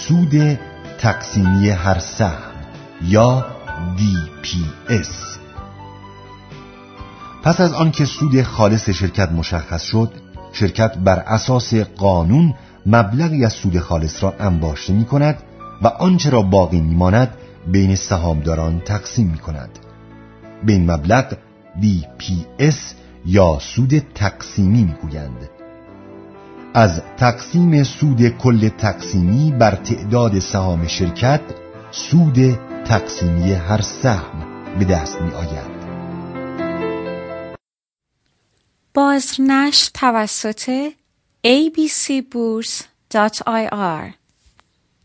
سود تقسیمی هر سهم یا DPS. پس از آنکه سود خالص شرکت مشخص شد، شرکت بر اساس قانون مبلغی از سود خالص را انباشته می کند و آنچه را باقی می ماند بین سهامداران تقسیم می کند. به این مبلغ DPS یا سود تقسیمی می گویند. از تقسیم سود کل تقسیمی بر تعداد سهام شرکت، سود تقسیمی هر سهم به دست می آید. بازنشر توسط abcburs.ir